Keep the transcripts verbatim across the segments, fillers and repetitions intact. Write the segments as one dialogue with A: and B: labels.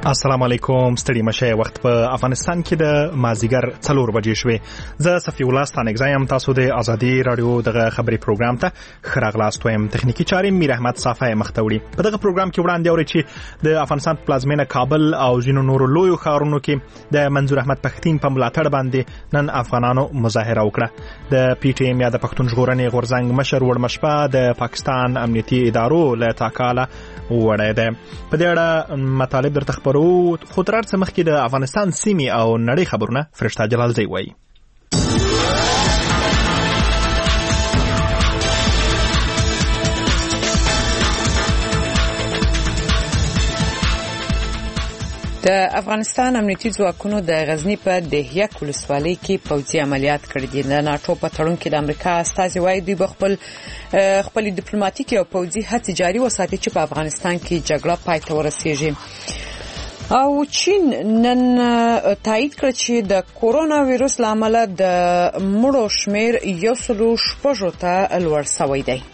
A: السلام علیکم. ستړي مشه. وخت په افغانستان کې د مازیګر څلور بجې شوې. زه صفی الله ستانګزایم. تاسو د ازادي رادیو دغه خبري پروګرام ته خراغلاست وایم. تخنیکی چارې میر احمد صافی مختوړي. په دغه پروګرام کې وړاندې اوري چې د افغانستان پلازمینه کابل او ځینو نورو لویو ښارونو کې د منظور احمد پښتین په ملاتړ باندې نن افغانانو مظاهره وکړه. د پی ټی ایم یا د پښتون ژغورنې غورځنګ مشر وړمشپه د پاکستان امنیتي ادارو له تاکاله وړه ده. په دې اړه مطالب درته خبرو خو تر څه مخکې د افغانستان سیمې او نړۍ خبرونه فرشته جلالزی وایي.
B: د افغانستان امنیتي ځواکونو د غزنی په دهیک ولسوالۍ کې پوځي عملیات کړي دي. د ناټو په تړون کې د امریکا استازي وايي دوی به خپل خپل ډیپلوماټیکي او پوځي هڅې جاري وساتي چې په افغانستان کې جګړه پای ته ورسیږي. او چین نن تایید کړ چې د کورونا وایرس لامل د مړو شمیر یو سل شپږ ته لوړ شوی دی.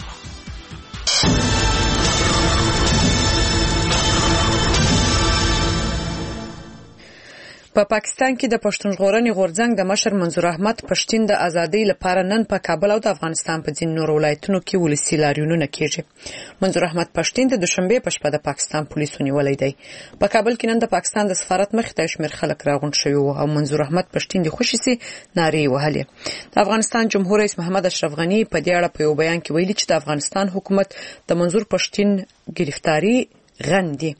B: په پا پاکستان کې د پښتون ژغورنې غورځنګ د مشر منظور احمد پښتین د ازادۍ لپاره نن په کابل او د افغانستان په ځینو نورو ولایتونو کې ولسي لاریونونه کیږي. منظور احمد پښتین د دوشنبه په شپه د پاکستان پولیسو نیولې دی. په کابل کې نن د پاکستان د سفارت مخې ته شمیر خلک راغونډ شوي او منظور احمد پښتین د خوشي سي نارې وهلې. د افغانستان جمهور رئیس محمد اشرف غنی په دې اړه په یو بیان کې ویلي چې د افغانستان حکومت د منظور پښتین گرفتاری غندي.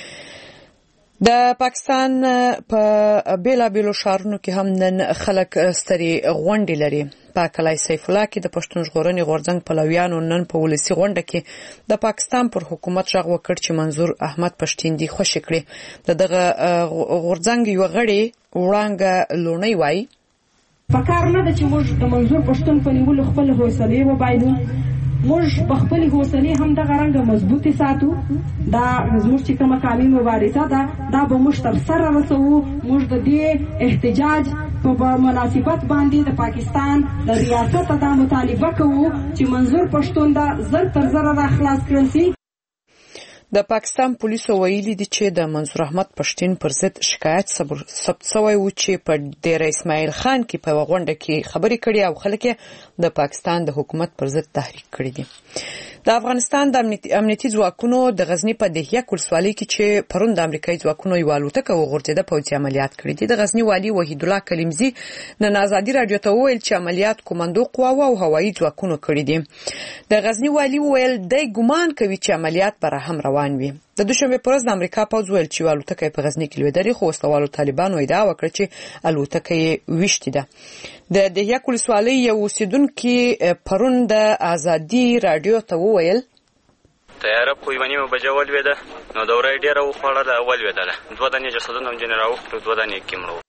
B: د پاکستان په بیلا بیلو شهرونو کې هم نن خلک ستړي غونډې لري. په کلای سیف الله کې د پښتون ژغورنې غورځنګ پلویانو نن په ولسی غونډه کې د پاکستان پر حکومت ژغ وکړ چې منظور احمد پښتین دی خوشی کړي. دغه غورځنګ یو غړي وړانګه لونی وای
C: فکر نه د چې موږ د منظور پښتون په نیولو خپل حوصله وبایلو. موږ په خپل حوصله هم د غرنګ مضبوطی ساتو. دا زموږ چې کومه قومي مبارزه ده دا به موږ تر سره رسوو. موږ د دې احتجاج په مناسبت باندې د پاکستان د ریاست د مطالبه کوو چې منظور پښتون دا زر تر زر را خلاص کړل شي.
B: د پاکستان پولیسو ویلي دي چې د منظور احمد پښتین پر ضد شکایت ثبت شوی و چې په ډیر اسماعیل خان کې په غونډه کې خبرې کړې او خلک د پاکستان د حکومت پر ضد تحریک کړی دي. د افغانستان د امنیتي ځواکونو د غزنی په دهیک ولسوالۍ کې چې پرون د امریکایي ځواکونو یو الوتکه وغورځیده پوځي عملیات کړي دي. د غزنی والی وحید الله کلیمزی نن ازادي رادیو ته وویل چې عملیات کومندو قواو او هوایي ځواکونو کړي دي. د غزنی والی ویل د ګمان کوي چې عملیات بر هم روان وي. د دوشنبه پر ورځ د امریکا پوځ ویل چې الوتکه په غزنی کې لویدري خو وسلوالو طالبانو ادعا وکړه چې الوتکه یې ویشتې ده. د دهیک ولسوالۍ یو اوسیدونکي پرون د ازادي رادیو ته وویل
D: تیاره په یوه نیمه بجه ولوېده نو د ورځې ډېره وخوړله ولوېدله. دوه دانې جسدونه ځینې راوخوړو دوه دانې کې مړه.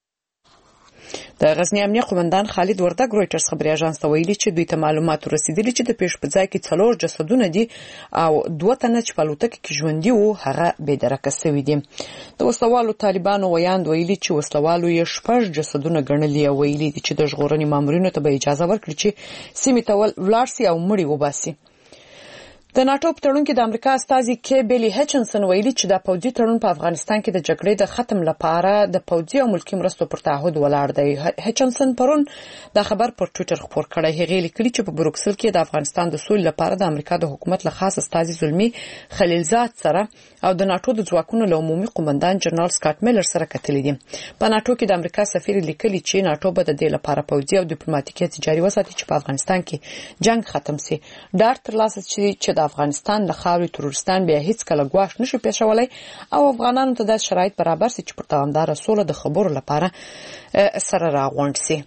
B: د غزنی امنیه قومندان خالد وردګ رويټرز خبري اژانس ته ویلي چې دوی ته معلومات ورسېدلي چې د پیښ په ځای کې څلور جسدونه دي او دوه تنه چې په الوتکه کې ژوندي وو هغه بې درکه شوي دي. د وسلوالو طالبانو ویاند ویلي چې وسلوالو یې شپږ جسدونه ګڼلي او ویلي دي چې د ژغورنې مامورینو ته به اجازه ورکړي چې سیمې ته ولاړ شي او مړي وباسي. د ناټو په تړون کې د امریکا استازي کې بیلی هچنسن ویلي چې د پوځي تړون په افغانستان کې د جګړې د ختم لپاره د پوځي او ملکي مرستو پر تعهد ولاړ دی. هچنسن پرون دا خبر پر ټوئیټر خپور کړی. هغه لیکلي چې په بروکسل کې د افغانستان د سولې لپاره د امریکا د حکومت له خاص استازي زلمی خلیلزاد سره او د ناټو د ځواکونو له عمومي قومندان جنرال سکاټ میلر سره کتلې دي. په ناټو کې د امریکا سفیر لیکلي چې ناټو به د دې لپاره پوځي او ډیپلوماټیکي هڅې جاري وساتي چې په افغانستان کې جنگ ختم شي. ډار ترلاسه شي چې د افغانستان له خاورې تروریستان بیا هیڅ کله ګواښ نشي پیښولی او افغانانو ته د شرایط برابر شي چې پر دوامداره سوله د خبرو لپاره سره راغونډ شي.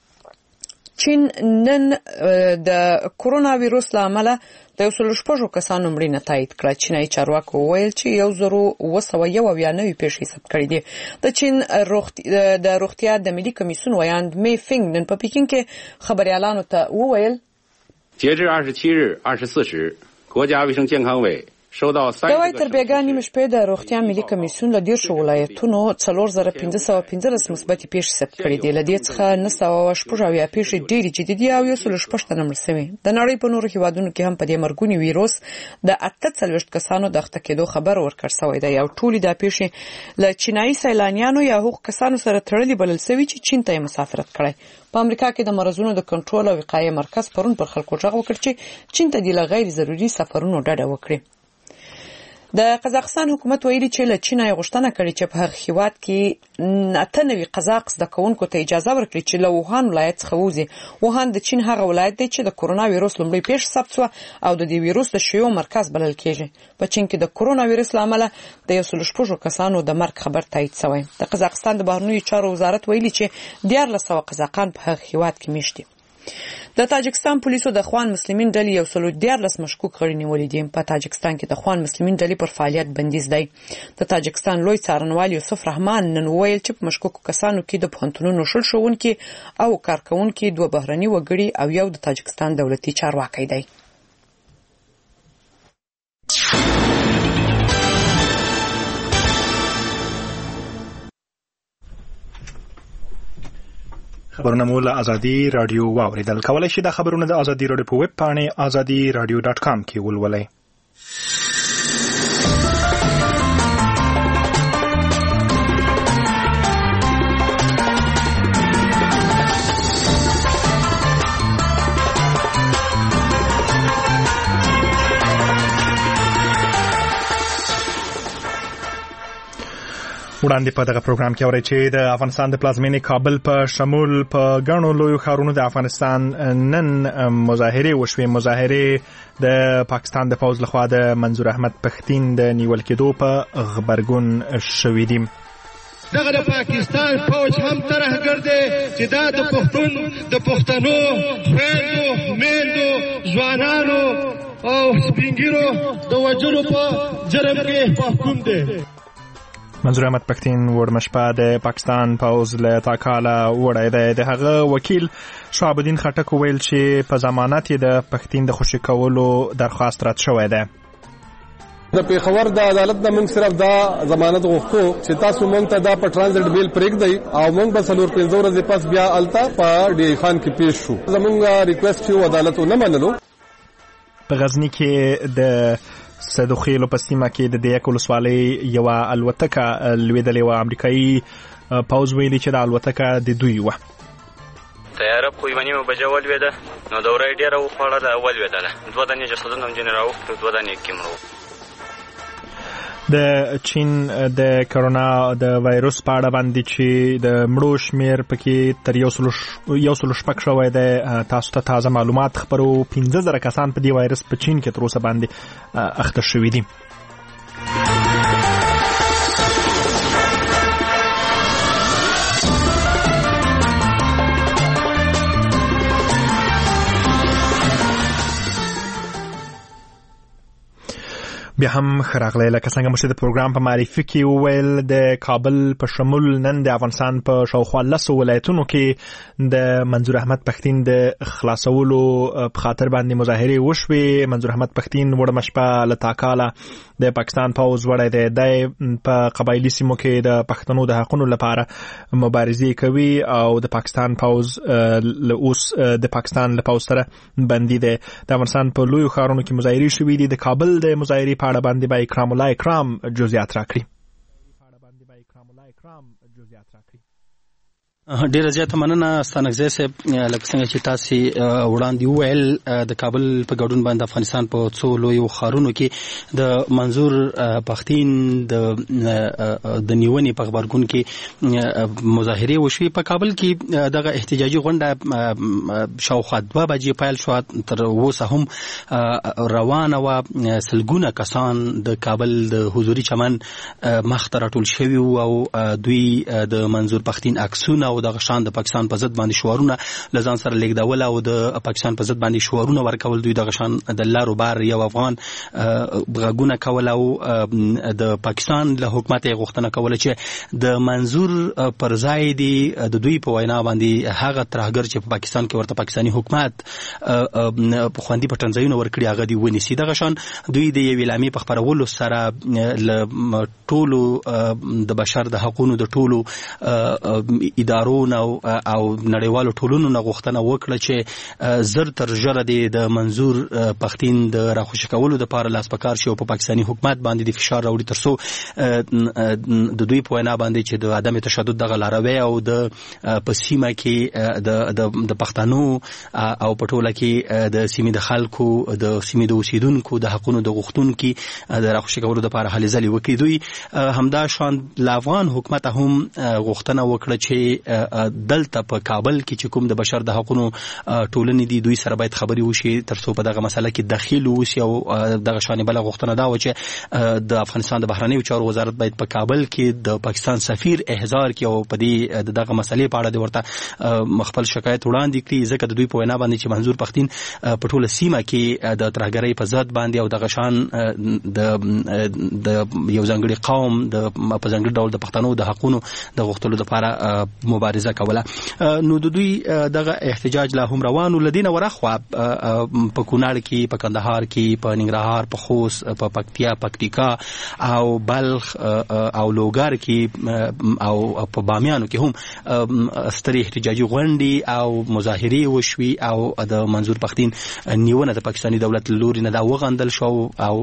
B: چین نن د کورونا وایرس لامل د یو سل شپږو کسانو مړینه تایید کړه. چینایي چارواکو وویل چې یو زرو اوه سوه یو اویا نوي پیښې ثبت کړي دي. د چین د روغتیا د ملي کمیسیون ویاند می فینګ نن په پیکینګ کې خبريالانو ته وویل
E: 截至二十七日二十四时国家卫生健康委
B: د وای تر بیګا نیمه شپې د روغتیا ملي کمیسیون له ډیر شو ولایتونو څلور زره پنځه سوه پنځلس مثبت پیښې ثبت کړي دي. له دې څخه نه سوه شپږ اویا پیښې ډېرې جدي دي او یو سل شپږ تنه مړه شوي. د نړۍ په نورو هیوادونو کې هم په دې مرګوني ویروس د اته څلوېښت کسانو د اخته کېدو خبر ورکړ شوی دی او ټولې دا پیښې له چینایي سیلانیانو یا هغو کسانو سره تړلې بلل شوي چې چین ته یې مسافرت کړی. په امریکا کې د مرزونو د کنټرول او وقایې مرکز پرون پر خلکو غږ وکړ چې چین ته د غیر ضروري سفرونو ډډه وکړي. د قزاقستان حکومت ویلي چې له چین یې غوښتنه کړې چې په هغه هیواد کې اته نوي قزاق زده کوونکو ته اجازه ورکړي چې له ووهان ولایت څخه ووځي. ووهان د چین هغه ولایت دی چې د کرونا ویروس لومړی پیښه ثبت شوه او د دې ویروس د شیوع مرکز بلل کېږي. په چین کې د کرونا ویروس له امله د یو سل شپږو کسانو د مرګ خبر تایید شوی. د قزاقستان د بهرنیو چارو وزارت ویلي چې دیارلس سوه قزاقان په هغه هیواد کې میشت دي. د تاجکستان پولیسو د اخوان مسلمین ډلې یو سل دیارلس مشکوک غړي نیولي دي. په تاجکستان کې د اخوان مسلمین ډلې پر فعالیت بندیز دی. د تاجکستان لوی څارنوال یوسف رحمان نن ویل چې په مشکوکو کسانو کې د پوهنتونونو شل ښوونکي او کارکوونکي دوه بهرني وګړي او یو د تاجکستان دولتي چارواکی دی.
A: خبرونه مو له ازادي رادیو واوریدل. کولای شئ د خبرونه د ازادي رادیو په ویب پاڼې ازادي رادیو ډاټ کام کې ولولئ. وړاندې په دغه پروګرام کې اورئ چې د افغانستان د پلازمینې کابل په شمول په ګڼو لویو ښارونو د افغانستان نن مظاهرې وشوې. مظاهرې د پاکستان د پوځ لخوا د منظور احمد پښتین د نیول کېدو په غبرګون شوي دي.
E: دغه د پاکستان فوج هم ترهګر دی چې دا د پښتون د پښتنو خویندو میندو ځوانانو او سپینګیرو د وژلو په جرم کې محکوم دی.
A: منظور احمد پښتین وړمشپه د پاکستان پوځ له تاکاله وړی دی. د هغه وکیل شعب الدین خټک ویل چې په ضمانت یې د پښتین د خوشي کولو درخواست رد شوی دی.
F: د پیښور د عدالت نه موږ صرف دا ضمانت غوښتو چې تاسو موږ ته دا په ټرانزیت بیل پرېږدئ او موږ به څلور پنځه ورځې پس بیا هلته په ډي ای خان کې پیښ شو. زموږ ریکویسټ چې عدالت ونه منلو.
A: په غزني کې د صدوخیلو په سیمه کې د دیک ولسوالۍ یوه الوتکه لوېدلې وه. امریکایي پوځ ویلي چې د الوتکه د دوی وه.
D: طیاره په یوه نیمه بجه ولوېده نو دوره یې ډېره وخوړله ولوېدله. دوه دانې جسدونه هم ځینې راوخوړو، دوه دانې یې کیمرو.
A: د چین د کرونا د وایروس په اړه باندې چې د مړو شمیر پکې تر یو سل شپږ شوی دی. تاسو ته تازه معلومات خبرو. پنځه زره کسان په دې وایرس په چین کې تر اوسه باندې اخته شوي دي. بیا هم خراغلی لکه څنګه مو چې د پروګرام په معرفي کې وویل د کابل په شمول نن د افغانستان په شاوخوا لسو ولایتونو کې د منظور احمد پښتین د خلاصولو په خاطر باندې مظاهرې وشوې. منظور احمد پښتین وړمه شپه له تاکاله د پاکستان پوځ وړی دی. دی په قبایلي سیمو کې د پښتنو د حقونو لپاره مبارزې کوي او د پاکستان پوځ اوس د پاکستان له پوځ سره بندي دی. د افغانستان په لویو ښارونو کې مظاهرې شوي دي. د کابل د مظاهرې په اړه باندې به اکرام الله اکرام جزئیات راکړي.
G: ډیره زیاته مننه ستانکزی صاحب. لکه څنګه چې تاسو وړاندې وویل د کابل په ګډون باندې افغانستان په څو لویو ښارونو کې د منظور پښتین د د نیونې په غبرګون کې مظاهرې وشوې. په کابل کې دغه احتجاجي غونډه شاوخوا دوه بجې پیل شوه، تر اوسه هم روانه وه. سلګونه کسان د کابل د حضوري چمن مخ ته راټول شوي وو او دوی د منظور پښتین عکسونه او د غشان د پاکستان په ضد باندې شعارونه لزان سره لیکدول او د پاکستان په ضد باندې شعارونه ورکول دوی د غشان د لارو بار یو افغان غږونه کول او د پاکستان له حکومت غوښتنه کوله چې د منظور پر ځای دی د دوی په وینا باندې هغه ترهګر چې په پاکستان کې ورته پاکستاني حکومت په خوندي پټنځایونه ورکړي هغه دی ونیسي د غشان دوی د یو اعلامیې په خپرولو سره ل ټولو د بشر د حقوقو د ټولو ادارو او او نړیوالو ټولونو نه غوښتنه وکړه چې زر تر ژره د منظور پښتين د راخوشي کولو د پاره لاس پکار شي او په پاکستاني حکومت باندې د فشار راوړي ترڅو د دوی په وینا باندې چې د عدم تشدد د غلاروي او د پسیمه کې د د پښتنو او پټوله کې د سیمې د خلکو د سیمې د اوسیدونکو د حقوقو د غوښتونکو د راخوشي کولو د پاره هلې ځلې وکړي دوی همدا شان د افغان حکومت هم غوښتنه وکړه چې دلته په کابل کې چې کوم د بشر د حقوقو ټولنې دي دوی سره باید خبري وشي ترڅو په دغه مسله کې دخیل وشي او دغه شان بل غوښتنه دا و چې د افغانستان د بهرنیو چارو وزارت باید په کابل کې د پاکستان سفیر احضار کړي او په دې دغه مسلې په اړه د ورته خپل شکایت وړاندې کړي ځکه د دوی په وینا باندې چې منظور پښتين په ټوله سیمه کې د ترهګرۍ په ضد باندې او دغه شان د د یو ځانګړي قوم د په ځانګړي ډول د پښتنو د حقوقو د غوښتلو لپاره مبارزه کوله نو د دوی دغه احتجاج لا هم روانو لدینه ورخوا په کونړ کې په کندهار کې په ننګرهار په خوست په پکتیا پکتیکا او بلخ او لوګر کې او په بامیانو کې هم ستري احتجاجي غونډې او مظاهرې وشوي او د منظور پښتين نیونه د پاکستاني دولت لوري نه دا وغندل شو او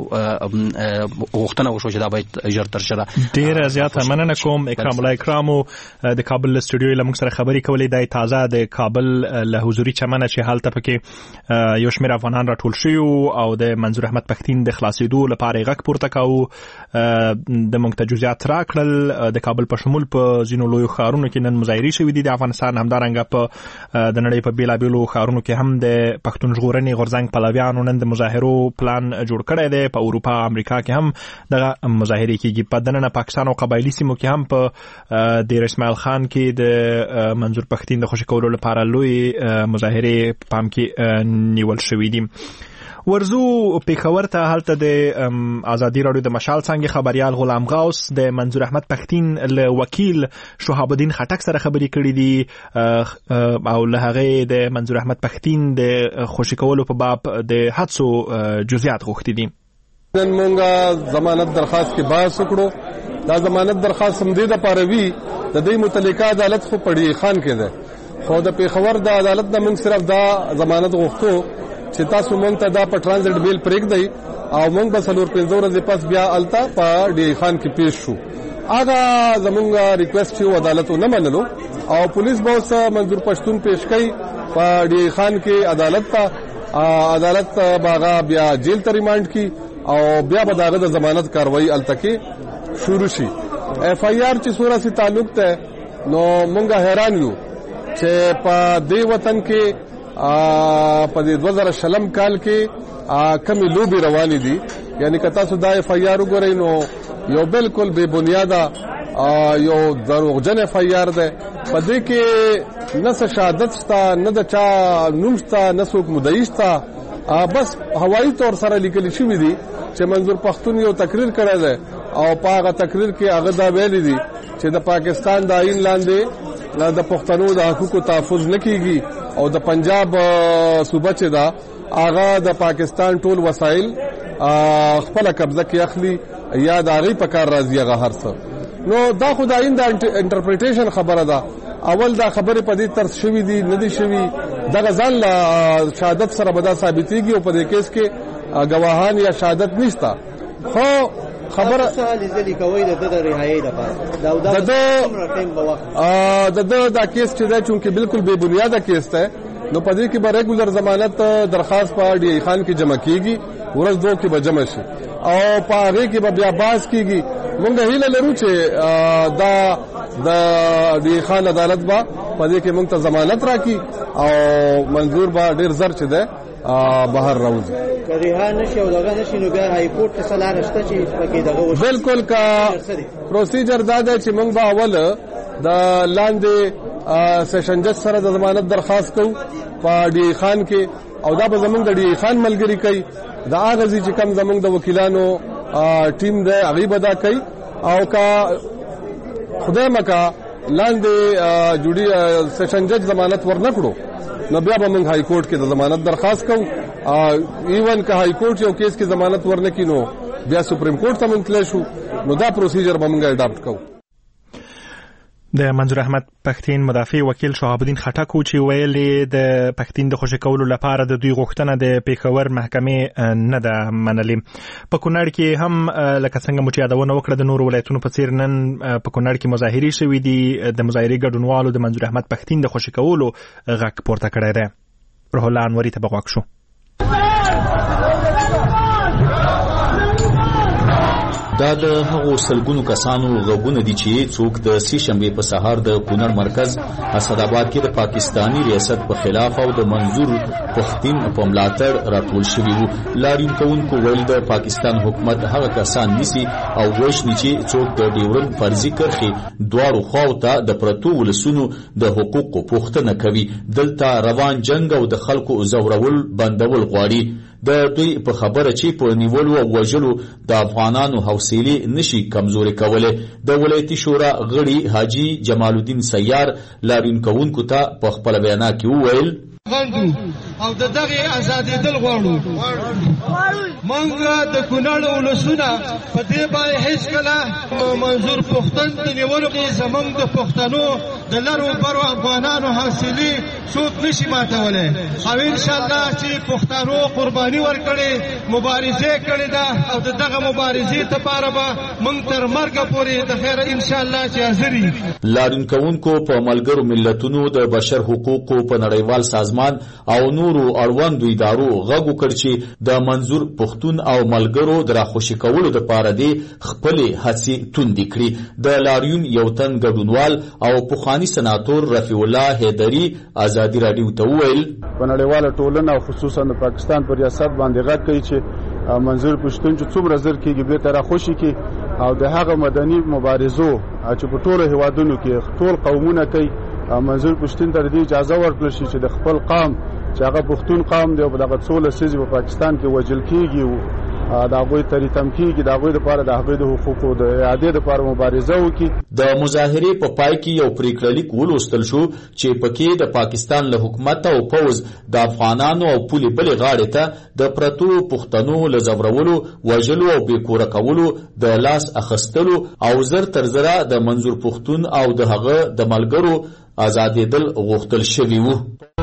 G: غوښتنه وشو چې دا باید ژر تر ژره
A: ډیره زیاته مننه کوم اکرام الله اکرامو د کابل استودیو له موږ سره خبرې کولې د تازه د کابل له حضوري چمنه چې حالت پکې یو شمېر افغانان راټول شوي او د منظور احمد پښتين د خلاصېدو لپاره غږ پورته کاوه د موږ ته جزئیات راکړل د کابل په شمول په ځینو لویو ښارونو کې نن مظاهرې شوې دي د افغانستان همدارنګه په د نړۍ په بیلابیلو ښارونو کې هم د پښتون ژغورنې غورځنګ پلویانو نن د مظاهرو پلان جوړ کړی دی په اروپا امریکا کې هم دغه مظاهرې کېږي په دننه پاکستان او قبایلي سیمو کې هم په دیر اسماعیل خان کې د منظور پښتين د خوشي کولو لپاره لوی مظاهرې پام کې نیول شوې دي ورزو پیښور ته هلته د ازادي رادیو د مشال څنګه خبريال غلام غوث د منظور احمد پښتين له وکیل شهاب الدین خټک سره خبرې کړې دي او له هغه د منظور احمد پښتين د خوشي کولو په باب د حادثو جزئیات غوښتي دي
F: نن مونږه ضمانت درخواست کې باس وکړو دا ضمانت درخواست هم دې د پاروي د دې متعلقه عدالت خو پړی خان کې ده خو د پیښور د عدالت د موږ صرف دا ضمانت غوښتو چې تاسو مونږ ته دا په ټرانزیت بیل پرېږدئ او مونږ به څلور پنځه ورځې پس بیا الته په ډي خان کې پیښ شو هغه زمونږ ریکوست چې عدالت نه منلو او پولیس به اوس منظور پښتون پیش کړي په ډي خان کې عدالت ته عدالت باغا بیا جیل ته ریمانډ کی او بیا به داغه د ضمانت کاروایی الته کې شروع شي اف آی آر چې سورا سي تعلق ته نو مونږه حیران یو چې په دې وطن کې په دې دوه زره شلم کال کې کمی لوبي روانې دي یعنی که تاسو دا اف آی آر وګورئ نو یو بالکل بے بنیاده یو دروغجن اف آی آر ده په دې کې نه څه شهادت شته نه د چا نوم شته نه څوک مدعي شته بس هوایي طور سره لیکل شوی دي چې منظور پښتون یو تقریر کړی دی او په هغه تقریر کې هغه دا ویلي دي چې د پاکستان د آئین لاندې د پښتنو د حقوقو تحفظ نه کیږي او د پنجاب صوبه چې دا هغه د پاکستان ټول وسایل خپل قبضه کې اخلي یا د هغه په کار راځي هغه هر څه نو دا خدای د انټرپریټیشن خبره ده اول دا خبره په دې طرز شوی دي نه دي شوی دغه ځان له شهادت سره به دا ثابتېږي او په دې کیس کې گواهان یا شهادت نشته خو خبره سوال ځلې کوي د د رهایی د پاره دا د ټیم په وخت د د دا کیس چې دا چونکه بالکل بے بنیاده کیس ده نو په دې کې به ریګولر ضمانت درخواست په ډي خان کې جمع کیږي ورځ دوه کې به جمع شي او په هغه کې به بیا باز کیږي موږ هیله لرو چې دا د ډي خان عدالت با په دې کې موږ ته ضمانت راکړي او منظور به ډیر زر چې ده بهر راوځي
H: کریها نشي او دغه نشي نو بیا های کورټ ته سلا راشته چې پکې دغه
F: بالکل کا پروسیجر دا ده چې موږ به اول د لاندې سیشن جج سره د ضمانت درخواست کوو په ډي خان کې او دا به زمونږ د ډي خان ملګری کوي دا هغه ځای چې کوم زمونږ د وکیلانو ټیم دی هغوی به دا کوي او که خدای مکه لاندې جوړي سیشن جج ضمانت ورنه کړو نو بیا به موږ های کورټ کې د ضمانت درخواست کوو ایون که های کورټ یو کیس کې ضمانت ورنه کړي نو بیا سپریم کورټ ته موږ تللی شو نو دا پروسیجر به موږ اډاپټ کوو.
A: د منظور احمد پښتين مدافع وکیل شهاب الدین خټک چې ویلي د پښتين د خوشی کولو لپاره د دوی غوښتنه د پیښور محکمې نه ده منلې. په کونړ کې هم لکه څنګه مو چې یادونه وکړه د نورو ولایتونو په څیر نن په کونړ کې مظاهرې شوې دي. د مظاهرې ګډونوالو د منظور احمد پښتين د خوشی کولو غږ پورته کړی دی. روح الله انوري ته بغوږ شو.
I: دا د هغو سلګونو کسانو غوږونه دي چې څوک د سې شنبې په سهار د کونړ مرکز اسداباد کې د پاکستانی ریاست په خلاف او د منظور پښتين په ملاتړ راټول شوي وو. لاریون کوونکو ویل د پاکستان حکومت هغه کسان نیسي او وژني چې څوک د ډیورند فرضي کرښې دواړو خواو ته د پرتو ولسونو د حقوقو پوښتنه کوي. دلته روان جنګ او د خلکو زورول بندول غواړي. د دوی په خبره چې په نیولو او وژلو د افغانانو حوصلې نشي کمزوري کوله. د ولایتي شورا غړي حاجی جمال الدین سیار لاریون کوونکو ته په خپل بیان کې وویل
E: غندو او د دغه ازادي دل غواړو. مونږ د کونړ ولسونه په دې باندې هیڅ کله منظور پښتون د نیولو کې زمونږ د پښتنو د لرو برو افغانانو حاصلې څوک نشي ماتولی او ان شاء الله چې پښتنو قرباني ورکړي مبارزه کړې ده او دغه مبارزې لپاره به مونږ تر مرګ پورې د خیر ان شاء الله چې حاضر یو.
I: لاریون کوونکو په ملګرو ملتونو د بشر حقوقو په نړیوال سازمان او نورو اړوندو ادارو غږ وکړ چې د منظور پښتون او ملګرو د راخوشي کولو لپاره دي خپل هڅې توندې کړي. د لاریون یو تن ګډونوال او پخوانی سناتور رفیع الله حیدری ازادي رادیو ته وویل
J: په نړیواله ټولنه او خصوصا د پاکستان پر ریاست باندې غږ کوي چې منظور پښتون چې څومره زر کېږي بیرته راخوشي کړي او د هغه مدني مبارزو چې په ټولو هیوادونو کې ټول قومونه کوي منظور پښتون ته د اجازه ورکړل شي چې د خپل قام چې هغه پښتون قام دی او دغه څو لسیزې په پاکستان کې وژل کېږي د هغوی تریتم کېږي د هغوی لپاره د هغوی د حقوقو د اعادې لپاره مبارزه وکړي.
I: د مظاهرې په پای کې یو پریکړه لیک ولوستل شو چې پکې د پاکستان له حکومت او پوز د افغانانو او پولې بلې غاړې ته د پرتو پښتنو له ځورولو وژلو او بېکوره کولو د لاس اخیستلو او زر تر زره د منظور پښتون او د هغه د ملګرو ازادېدل غوښتل شوي وو.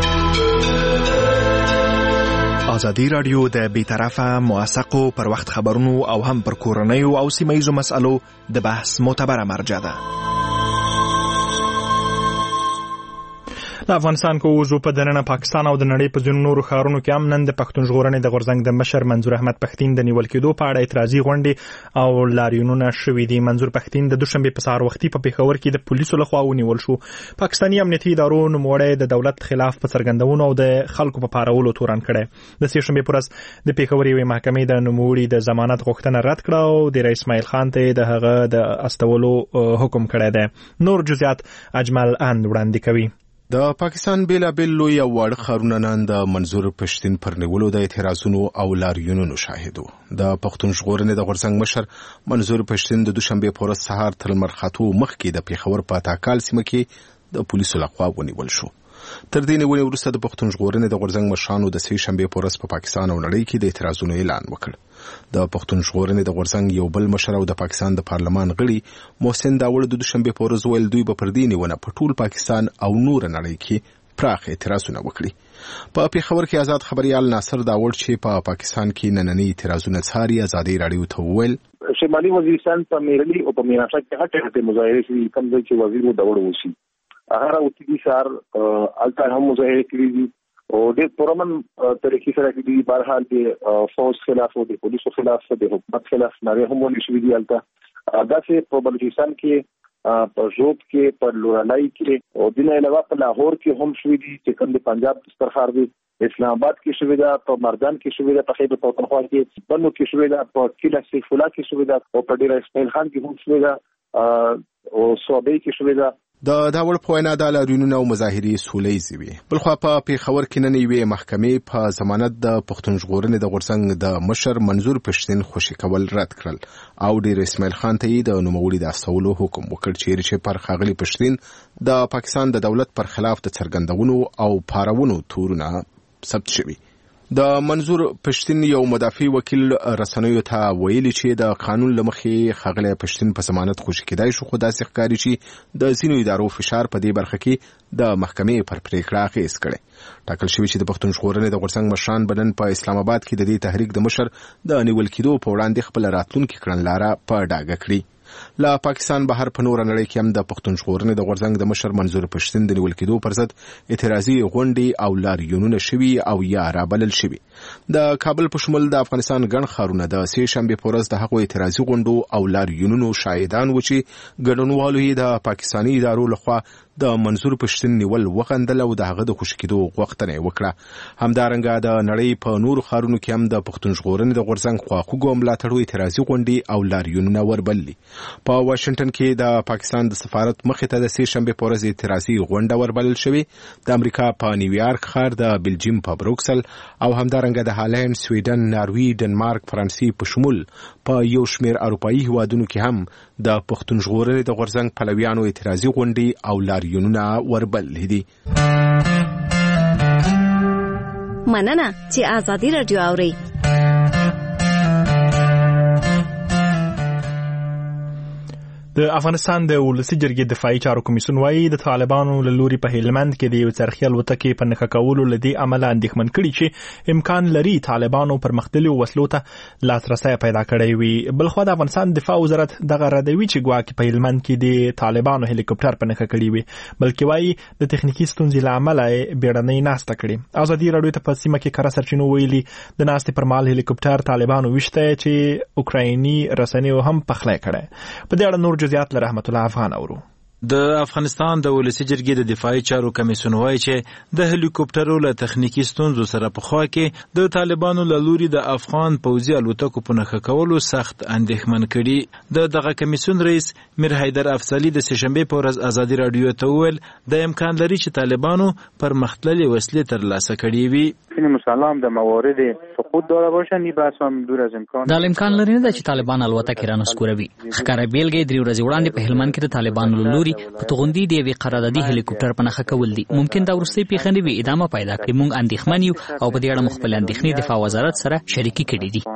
A: ازادي رادیو د بیطرفه موثقو پر وخت خبرونو او هم پر کورنیو او سیمه‌ییزو مسألو د بحث معتبره مرجع ده. د افغانستان کو وزو په دننه پاکستان او د نړۍ په ځینو نورو ښارونو کې هم نن د پښتون ژغورنې د غورځنګ د مشر منظور احمد پښتين د نیول کېدو په اړه اعتراضي غونډې او لاریونونه شوي دي. منظور پښتين د دوشنبه په سهار وختي په پیښور کې د پولیسو لخوا ونیول شو. پاکستاني امنیتي ادارو نوموړی د دولت خلاف په څرګندونو او د خلکو په پارولو تورن کړي. د سې شنبه پر ورځ د پیښور یوې محکمې د نوموړي د ضمانت غوښتنه رد کړه او د رئیس اسماعیل خان ته د هغه د استولو حکم کړی دی. نور جزئیات اجمل اند وړاندې کوي.
K: د پاکستان بیلابیل لوی او واړه ښارونه نن د منظور پښتين پر نیولو د اعتراضونو او لاریونونو شاهد وو. د پښتون ژغورنې د غورځنګ مشر منظور پښتين د دوشنبه په ورځ سهار تر لمر خاطو مخکې د پیښور په تاکال سیمه کې د پولیسو لخوا ونیول شو. تر دې نیولې وروسته د پښتون ژغورنې د غورځنګ مشرانو د سې شنبه په ورځ په پاکستان او نړۍ کې د اعتراضونو اعلان وکړ. د پښتون ژغورنې د غورځنګ یو بل مشر او د پاکستان د پارلمان غړي محسن داوړ د دوشنبه په ورځ ویل دوی به پر دې نیونه په ټول پاکستان او نور نړۍ کې پراخ اعتراضونه وکړي. په پیښور کې آزاد خبريال ناصر داوړ چې په پاکستان کې نننی اعتراضونه څاري ازادي رادیو ته ویل
L: شمالي وزیرستان په میرلی او په میراشا کې هټه هټه مظاهره شوي کوم ځای چې وزیر و داوړ وشي هغه اوتي سار الته هم مظاهره کړي دي او د پرمن طریقې سره کې دي بهرحال د فوج خلاف او د پولیسو خلاف د حکومت خلاف ناره هم ولې شوي دي الته دا چې په بلوچستان کې په ژوب کې په لورالای کې او د نه علاوه په لاهور کې هم شوي دي چې کوم د پنجاب دسترخوان دي اسلام آباد کې شوي ده په مردان کې شوي ده په خیبر پختونخوا کې بنو کې شوي ده په کله سیف الله کې شوي ده او په ډیر اسماعیل خان کې هم شوي ده او صوبې کې شوي ده
K: د دا وړ په وینا د لاریونونو او مظاهرې سولهییزې وي. بلخوا په پېښور کې نن یوې محکمې په ضمانت د پښتون ژغورنې د غورځنګ د مشر منظور پښتین خوشي کول رد کړل او ډیر اسماعیل خان ته یې د نوموړي د استولو حکم وکړ چې پر ښاغلي پښتین د پاکستان د دولت پر خلاف د څرګندونو او پارونو تورونه ثبت شوي. د منظور پښتین یو مدافع وکیل رسنیو ته ویلي چې د قانون له مخې ښاغلی پښتین په ضمانت خوشي کېدای شو، خو داسې ښکاري چې د ځینو ادارو فشار په دې برخه کې د محکمې پر پریکړه اغېز کړی. ټاکل شوي چې د پښتون ژغورنې د غورځنګ مشران به نن په اسلام آباد کې د دې تحریک د مشر د نیول کېدو په وړاندې خپله راتلونکې کړنلاره په ډاګه کړي. لا پاکستان بهر په نور نړۍ کې هم د پښتون ژغورنې د غورځنګ د مشر منظور پښتین د نیول کېدو پر ضد اعتراضي غونډې او لاریونونه شوي او یا رابلل شوي. د کابل په شمول د افغانستان ګڼ ښارونه د سې شنبې په ورځ د هغو اعتراضي غونډو او لاریونونو شاهدان و چې ګډونوالو یې د پاکستاني ادارو لخوا د منظور پښتین نیول وغندل او د هغه د خوشي کېدو غوښتنه یې وکړه. همدارنګه د نړۍ په نورو ښارونو کې هم د پښتون ژغورنې د غورځنګ خواخوږو ملاتړو اعتراضي غونډې او لاریونونه وربللي. په واشنګټن کې د پاکستان د سفارت مخې ته د سې شنبې په ورځ اعتراضي غونډه وربلل شوې. د امریکا په نیویارک ښار، د بلجیم په بروکسل او همدارنګه د هالند، سویډن، ناروی، ډنمارک، فرانسې په شمول په یو شمېر اروپایي هیوادونو کې هم د پښتون ژغورنې د غورځنګ پلویانو اعتراضي غونډې او لاریونونه وربللي دي.
M: مننه چې آزادي رادیو اورئ.
A: د افغانستان د ولسي جرګې دفاعي چارو کمیسیون وايي د طالبانو له لوري په هلمند کې د یو څرخي الوتکې په نښه کولو له دې امله اندېښمن کړي چې امکان لري طالبانو پرمختللو وسلو ته لاسرسی پیدا کړی وي. بلخوا د افغانستان دفاع وزارت دغه ردوي چې ګواکې په هلمند کې د طالبانو هلیکوپټر په نښه کړی وي، بلکې وايي د تخنیکي ستونزې له امله یې بیړنۍ ناسته کړې. ازادي راډیو ته په سیمه کې کره سرچینو ویلي د ناستې پر مهال هلیکوپټر طالبانو ویشته چې اوکرایني رسنیو هم پخلی کړی. په دې اړه نور جزئیات له رحمت الله افغان اورو.
N: د افغانستان د ولسي جرګې د دفاعي چارو کمیسیون وایي چې د هلیکوپټرو له تخنیکي ستونزو سره په خوا کې د طالبانو له لوري د افغان پوځي الوتکو په نښه کولو سخت اندېښمن کړي. د دغه کمیسیون رئیس میر حیدر افضلي د سې شنبې په ورځ ازادي راډیو ته وویل د امکان لري چې طالبانو پرمختللې وسلې ترلاسه کړي وي.
O: مسلم د موارد سقوط داره باشن این بحث هم دور از امکان
P: د امکان لري نه چې طالبان الوتکې رانسکوروي. ښکاره بیلګې درې ورځې وړاندې په هلمند کې د طالبانو له لوري په توغندي د یوې قراردادي هلیکوپټر په نښه کول دي. ممکن دا وروستۍ پیښه نه وي ادامه پیدا کړي. موږ اندېښمن یو او په دې اړه مخ په اندېښنې دفاع وزارت سره شریکي کړې دي.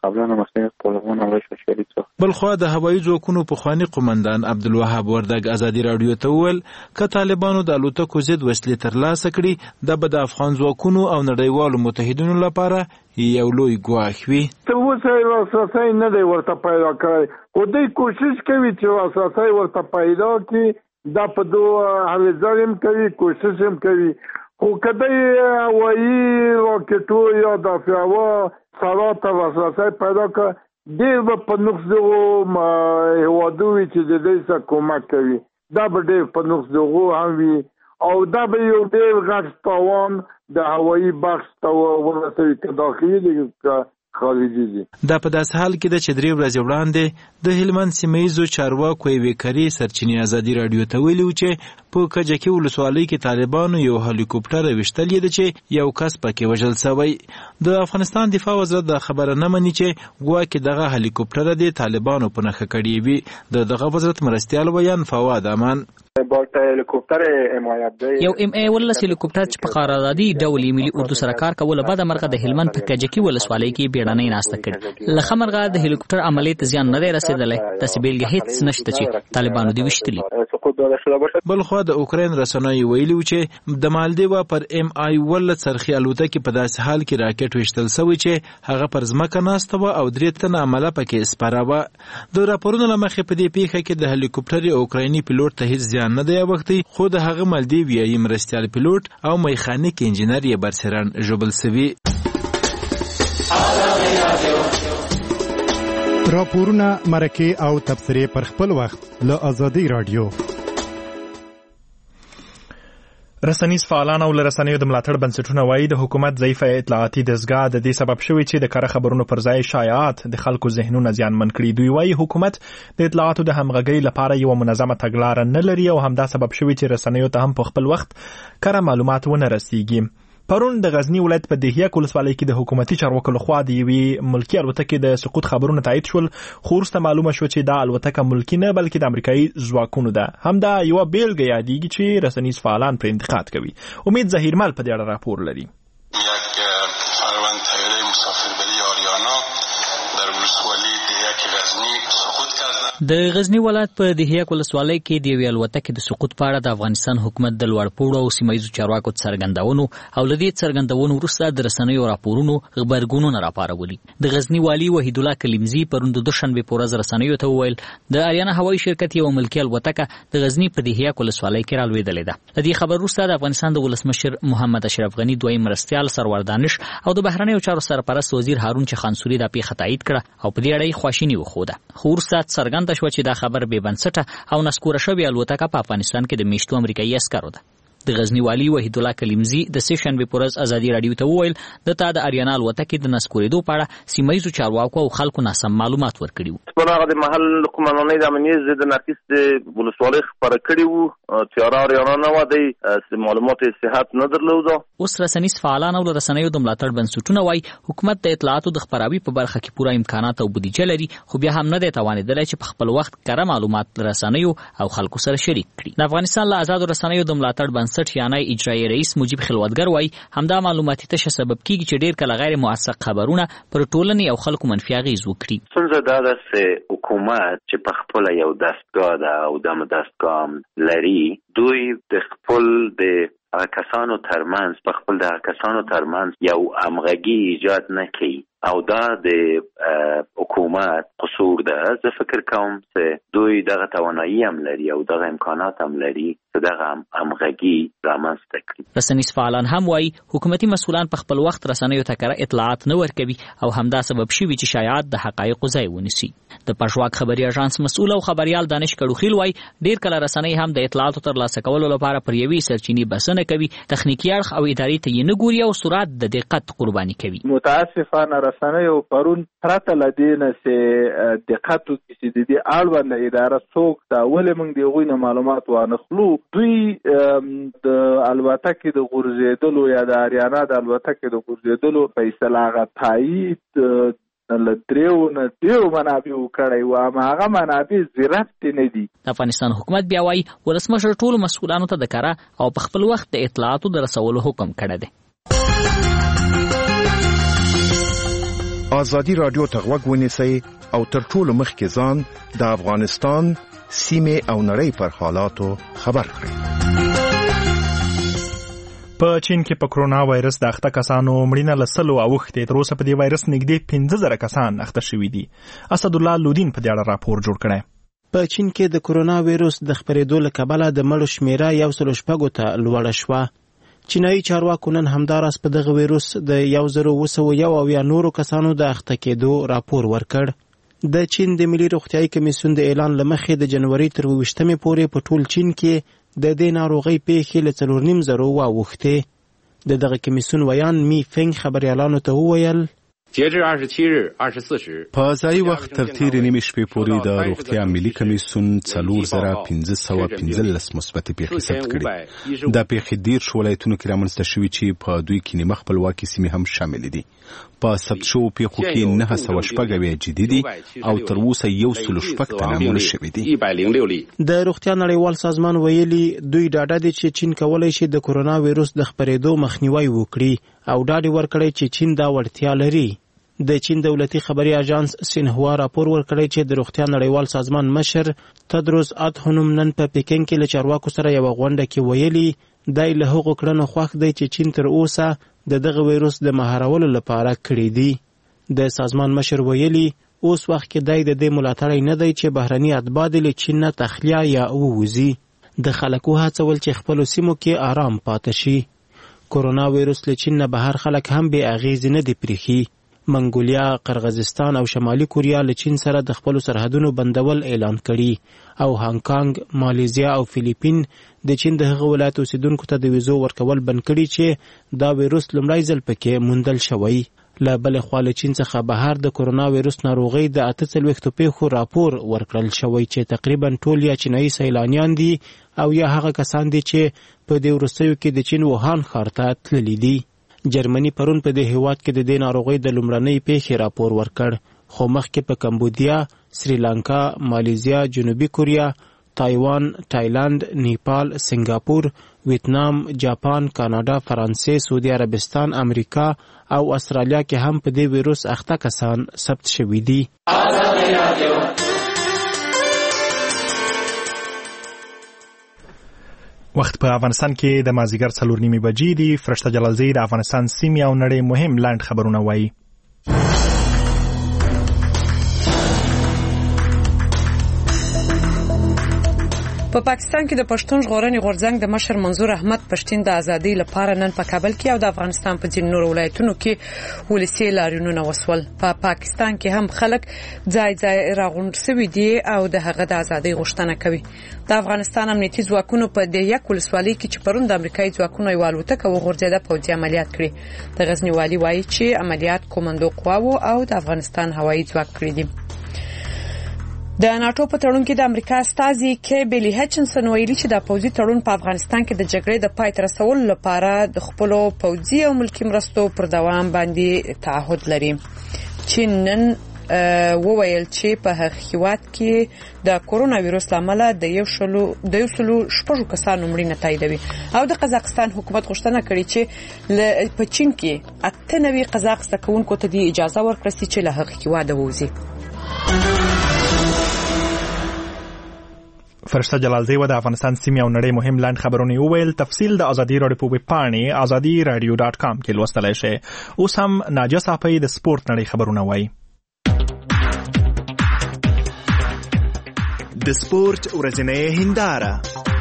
N: بلخوا د هوایي ځواکونو پخواني قومندان عبدالوهاب وردګ ازادي راډیو ته وویل که طالبانو د الوتکو ضد وسلې ترلاسه کړي دا به د افغان ځواکونو او نړیوالو متحدینو لپاره یو لوی ګواښ وي.
Q: ته اوسه لاسرسی نه دی ورته پیدا کړی، خو دوی کوشش کوي چې لاسرسی ورته پیدا کړي. دا په دوه حوزه هم کوي، کوشش هم کوي، خو که دوی هوایي راکټو یا دافعه سرا ته لاسرسی پیدا کړي ډېر به په نقص دغو هېوادو وي چې د دوی سره کومک کوي. دا به ډېر په نقص دغو هم وي او دا به یو ډېر غټ تاوان د هوایي بخش ته ورسوي که داخلي دي که خارجي دي.
N: دا په داسې حال کې ده چې درې ورځې وړاندې د هلمند سیمه ییزو چارواکو یوې کرې سرچینې ازادي راډیو ته ویلي و چې په کجکي ولسوالۍ کې طالبانو یو هلیکوپټر ویشتلی ده چې یو کس پکې وژل شوی. د افغانستان دفاع وزارت دا خبره نه مني چې ګواکې دغه هلیکوپټر د طالبانو په نښه کړی وي. د دغه وزارت مرستیال ویان فواد امان
P: یو ام ای ولس هلیکوپټر چې په قراردادي ډول ملي اردو سره کار کوله بعد مرغه د هلمند په کجکي ولسوالۍ کې بیړنۍ ناسته کړې. لخوا مرغه د هلیکوپټر عملیات زیان نه دی رسیدلی. داسې بیلګې هیڅ نشته چې طالبانو دی وشتلی.
N: بلخوا د اوکراین رسنیو ویلي چې د مالدیوا پر ام آی ول څرخي الوتکې په داسې حال کې راکټ وشتل شوی چې هغه پر ځمکه ناسته و او درې تنه عمله پکې سپاره و. د راپورونو له مخې په دې پیښه کې د هلیکوپټر اوکرایني پیلوټ ته هیڅ زیان نه دی وختي، خو د هغه مالدیویایي مرستیال پیلوټ او میخانیک انجینر یې برسران ژوبل سوي.
R: راپورونه، مرکې او تبصرې پر خپل وخت له ازادي راډیو.
A: رسنیز فعالان او لرسنیو د ملاتړ بنسټونه وایي د حکومت ضعیفه اطلاعاتي دستګاه د دې سبب شوی چې د کره خبرونو پر ځای شایعات د خلکو ذهنونه زیانمن کړي. دوی وایي حکومت د اطلاعاتو د همغږۍ لپاره یو منظمه تګلاره نه لري او همدا سبب شوی چې رسنیو ته هم په خپل وخت کره معلومات ونه رسیږي. پرون د غزنی ولایت په دهیه ولسوالۍ کې د حکومتي چارواکو لخوا د یوې ملکي الوتکې د سقوط خبرونه تایید شول، خو وروسته معلومه شوه چې دا الوتکه ملکي نه بلکې د امریکایي ځواکونو ده. همدا یوه بیلګه یادېږي چې رسنیز فعالان پرې انتقاد کوي. امید ظهیرمل په دې اړه راپور لري.
S: یک فروند طیاره مسافربری آریانا در ولسوالی دهیه غزنی سقوط کرده.
P: د غزنی ولایت په دهیه ولسوالۍ کې د یوې الوتکې د سقوط په اړه د افغانستان حکومت د لوړپوړو او سیمایي چارواکو څرګندونو او لدې څرګندونو وروسته د رسنیو راپورونو خبرګونونه راپارولي. د غزنی والی وحید الله کلیمزی پرون د دوشنبه په ورځ رسنیو ته وویل د اریانا هوایي شرکت یو ملکي الوتکه د غزنی په دهیه ولسوالۍ کې رالوېدلې ده. د دې خبر وروسته د افغانستان د ولسمشر محمد اشرف غنی دویم مرستیال سرور دانش او د بهرنیو چارو سرپرست وزیر هارون چخانسوري د پیښه تایید کړه او په دې اړه خواشیني وښوده. خو وروسته څرګنده شوه چې دا خبر بې بنسټه او نسکوره شوې الوتکه په افغانستان کې د میشتو امریکایي عسکرو ده. د غزنی والی وحید الله کلیمزی د سه شنبه پر ورځ ازادي رادیو ته وویل د تا د اریانا الوتکې د نسکورېدو په اړه سیمایي چارواکو او خلکو ناسم معلومات ورکړي وو.
T: په هغه د محل قومندانۍ د امنیت ضد نقیص د ولسوالۍ خبره کړې وو تیاره اریانا نه و د معلومات صحت نه درلوده.
P: اوس رسنیز فعالان او رسنیو د ملاتړ بنسټونه وایي حکومت د اطلاعاتو د خپراوي په برخه کې پوره امکانات او بودیجه لري، خو بیا هم نه دی توانېدلی چې په خپل وخت کره معلومات رسنیو او خلکو سره شریک کړي. د افغانستان له آزادو رسنیو د ملاتړ بنسټ یعنی اجرایي رئیس مجیب خلوتګر وایي همدا معلوماتي تشه سبب کیږي چې ډیر کله غیر موثق خبرونه پر ټولنې او خلکو منفي اغېز وکړي.
U: څنګه دا د حکومت چې په خپل یو دستګاه ده او د دستګاه لري، دوی د خپل د کسانو ترمنځ په خپل د کسانو ترمنځ یو همغږي ایجاد نه کوي او دا د حکومت قصور ده. زه فکر کوم چې دوی دغه توانایی هم لري او دغه امکانات هم لري چې دغه همغږي رامنځته کړي.
P: رسنیز فعالان هم وایي حکومتي مسؤلان په خپل وخت رسنیو ته کره اطلاعات نه ورکوي او همدا سبب شوي چې شایعات د حقایقو ځای ونیسي. د پښواک خبري اژانس مسؤل او خبريال دانش کړوخیل وایي ډیر کله رسنۍ هم د اطلاعاتو ترلاسه کولو لپاره پر یوې سرچینې بسنه کوي، تخنیکی اړخ او اداري ته یې نه ګوري او سرعت د دقت قرباني کوي.
Q: متاسفانه رسنیو پرون پرته لدینه چې دقت وکړي د دې اړوند اداره څوک دا ولې موږ د غوښنه معلومات وانخلو. دوی د الوتکې د غورځېدلو یا د اریانا د الوتکې د غورځېدلو فیصله غا تایید لدریو نه دیو منابع وکړي و اما هغه منابع زیرت نه دي.
P: افغانستان حکومت بیا وایي ولسمشر ټول مسؤلانو ته د کاره او په خپل وخت د اطلاعاتو د رسولو حکم کړی دی.
K: آزادي رادیو ته غوږ ونیسئ او تر ټولو مخکې ځان د افغانستان سیمې او نړۍ پر حالاتو خبر کړئ.
A: په چین کې په کرونا وایرس د اخته کسانو مړینه لسلو اوښتې، تر اوسه په دې وایرس نږدې پنځه زره کسان اخته شوي دي. اسد الله لودین په دې اړه راپور جوړ کړی.
V: په چین کې د کرونا وایرس د خپرېدو له کبله د مړو شمیره یو سل شپږو ته لوړه شوه. چینایي چارواکو نن همداراز په دغه وایرس د یو زر اوه سوه یو اویا نورو کسانو د اخته کېدو راپور ورکړ. د چین د ملي روغتیايي کمیسیون د اعلان له مخې د جنوري تر اووه ویشتمې پورې په ټول چین کې د دې ناروغۍ پیښې له څلور نیم زرو واوښتې. د دغه کمیسیون ویان می فنګ خبريالانو ته وویل
K: په ځای وخت تر تیرې نیمې شپې پورې د روغتیا ملي کمیسیون څلور زره پنځه سوه پنځلس مثبتې پیښې ثبت کړي. دا پیښې دېرش ولایتونو کې رامنځته شوي چې په دوی کې نیمه خپلواکي سیمې هم شاملې دي. په ثبت شوو پیښو کې نهه سوه شپږ اویا جدي دي او تر اوسه یو سل شپږ تنه مړه شوي دي.
V: د روغتیا نړیوال سازمان ویلي دوی ډاډه دي چې چین کولی شي د کرونا وایرس د خپرېدو مخنیوی وکړي او ډاډ ورکړي چې چین دا وړتیا لري. د چین دولتي خبري اژانس سینهوا راپور ورکړی چې د روغتیا نړیوال سازمان مشر تدروس ادحنوم نن په پکین کې له چارواکو سره یو غونډه کې ویلي دای له هغو کړنو خوښ دی چې چین تر اوسه د دغه وایرس د مهارولو لپاره کړی دي. د سازمان مشر ویلي اوس وخت کې دای د دې ملاتړی نه دی چې بهرني اتباع د چین نه تخلیه یا ووځي. د خلکو هڅول چې خپل سیمو کې آرام پاتې شي. کرونا وایرس له چین نه بهر خلک هم به اغیز نه دی پرېخي. منګولیا، قرغیزستان او شمالي کوریا له چین سره د خپل سرحدونو بندول اعلان کړي او هانګ کانګ، مالیزیا او فلیپین د چین د هغه ولایت اوسیدونکو ته د ویزو ورکول بند کړي چې دا وایروس لومړی ځل پکې موندل شوی. له بل خوا له چین څخه بهر د کرونا وایروس ناروغي د اته څلوېښتو پیښو راپور ورکړل شوی چې تقریبا ټول یا چینایي سیلانیان دي او یا هغه کسان دي چې په دې وروستیو کې د چین ووهان ښار ته تللي دي. جرمني پرون په دې هیواد کې د دې ناروغۍ د لومړنۍ پیښې راپور ورکړ، خو مخکې په کمبودیا، سریلانکا، مالیزیا، جنوبي کوریا، تایوان، تایلند، نیپال، سنگاپور، ویتنام، جاپان، کاناډا، فرانسې، سعودي عربستان، امریکا او استرالیا کې هم په دې ویروس اخته کسان ثبت شوي دي.
A: وخت په افغانستان کې د مازیګر څلور نیمې بجې دي. فرشته جلالزی د افغانستان سیمې او نړۍ مهم لاند خبرونه وایي.
B: په پاکستان کې د پښتون ژغورنې غورځنګ د مشر منظور احمد پښتين د ازادۍ لپاره نن په کابل کې او د افغانستان په ځینو نورو ولایتونو کې ولسی لاریونونه وسول. په پا پاکستان کې هم خلک ځای ځای راغونډ شوي دي او د هغه د ازادۍ غوښتنه کوي. د افغانستان امنیتي ځواکونو په دې یک ولسوالۍ کې چې پرون د امریکایي ځواکونو یو الوتکه وغورځېده پوځي عملیات کړي. د غزنی والي وایي چې عملیات کومندو قواو او د افغانستان هوایي ځواک کړی دي. د ناتو په تړون کې د امریکا استازي کیبلی هچنسن ویلي چې د پوځي تړون په افغانستان کې د جګړې د پای ته رسولو لپاره د خپل پوځي او ملکی مرستو پر دوام باندې تعهد لري. چین نن وویل چې په هغه هیواد کې د کورونا وایروس لامل د یو شلو د یو سلو شپږو کسانو مړینه تاییدوي او د قزاقستان حکومت غوښتنه کړې چې په چین کې اته نوي قزاق زده کوونکو ته د اجازه ورکړي چې له هغه هیواد ووځي.
A: فرشته جلالزی و د افغانستان سیمې او نړۍ مهم لاند خبرونه وویل. تفصیل د ازادي رادیو په ویب پاڼې ازادي رادیو ډاټ کام کې لوستلای شئ. اوس هم ناجیه صافی د سپورت نړۍ خبرونه وایي.
C: د سپورت ورځنۍ هنداره.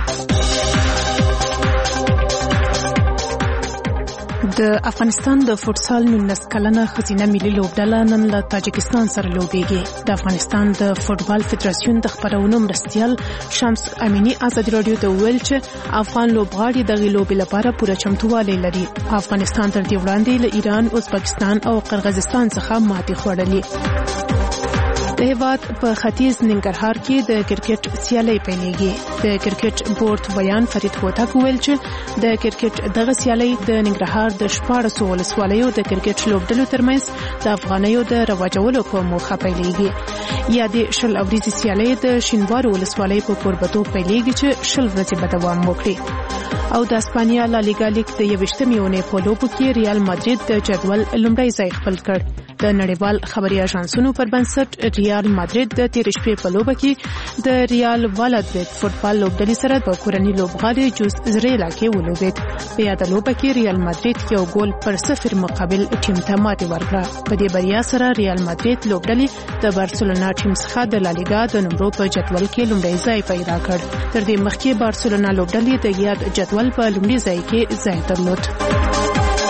W: د افغانستان د فوتسال نولس کلنه ښځینه ملي لوبډله نن له تاجکستان سره لوبېږي. د افغانستان د فوتبال فدراسیون د خبرونو مرستیال شمس امینی ازادي رادیو ته ویل چې افغان لوبغاړي د لوبې لپاره پوره چمتووالی لري. افغانستان تر دې وړاندې له ایران، ازبکستان او قرغیزستان څخه ماتې خوړلې. د هیواد په ختیځ ننګرهار کې د کرکټ سیالۍ پیلېږي. د کرکټ بورډ ویان فرید هوتک ویل چې د کرکټ دغه سیالۍ د ننګرهار د شپاړسو ولسوالیو د کرکټ لوبډلو ترمنځ د افغانیو د رواجولو په موخه پیلېږي. یا د شل اوريزي سیالۍ د شینوارو ولسوالۍ په کوربتو پیلېږي چې شل ورځې به دوام وکړي. او د اسپانیا لا لیګا لیګ د یوویشتمې اونۍ په لوبو کې ریال مادرید د جدول لومړی ځای خپل کړ. د نړیوال خبري اژانسونو پر بنسټ ریال مادرید د تیر شپې په لوبه کې د ریال والادرید فوتبال لوبډلې سره په کورنۍ لوبغاړي جوز زریلا کې ولوبید. په یاد لوبه کې ریال مادرید یو ګول پر صفر مقابل ټیم ته ماتې ورکړه. په دې بریا سره ریال مادرید لوبډلې د بارسلونا ټیم څخه د لالیګا د نمرو په جدول کې لومړی ځای پیدا کړ. تر دې مخکې بارسلونا لوبډلې د یاد جدول په لومړي ځای کې ځای درلود.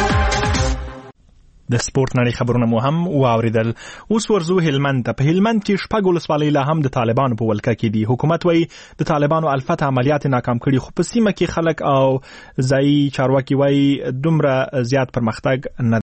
A: د سپورت نړۍ خبرونه مو هم واوریدل. اوس ورزو هلمند ته. په هلمند کې شپږ ولسوالۍ لا هم د طالبانو په ولکه کې دي. حکومت وایي د طالبانو الفت عملیات ناکام کړي، خو په سیمه کې خلک او ځایي چارواکي وایي دومره زیات پرمختګ نه